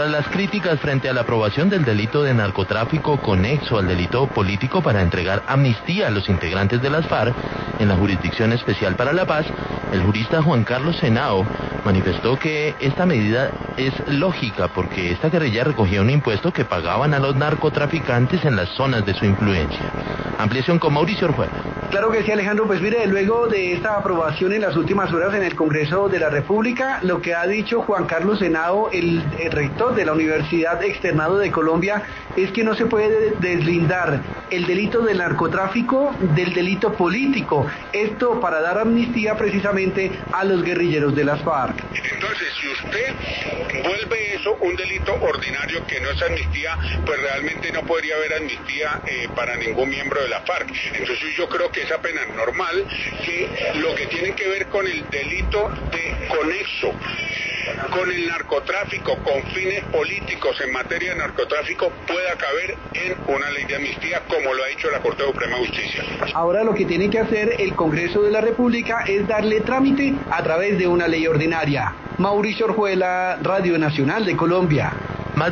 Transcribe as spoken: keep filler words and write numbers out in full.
Tras las críticas frente a la aprobación del delito de narcotráfico conexo al delito político para entregar amnistía a los integrantes de las FARC en la Jurisdicción Especial para la Paz, el jurista Juan Carlos Henao manifestó que esta medida es lógica porque esta guerrilla recogía un impuesto que pagaban a los narcotraficantes en las zonas de su influencia. Ampliación con Mauricio Orjuela. Claro que sí, Alejandro. Pues mire, luego de esta aprobación en las últimas horas en el Congreso de la República, lo que ha dicho Juan Carlos Henao, el, el rector de la Universidad Externado de Colombia, es que no se puede deslindar el delito del narcotráfico del delito político. Esto para dar amnistía precisamente a los guerrilleros de las FARC. Entonces, si usted vuelve eso un delito ordinario que no es amnistía, pues realmente no podría haber amnistía eh, para ningún miembro de la FARC. Entonces yo creo que es apenas normal que lo que tiene que ver con el delito de conexo con el narcotráfico, con fines políticos en materia de narcotráfico, pueda caber en una ley de amnistía, como lo ha dicho la Corte Suprema de Justicia. Ahora lo que tiene que hacer el Congreso de la República es darle trámite a través de una ley ordinaria. Mauricio Orjuela, Radio Nacional de Colombia.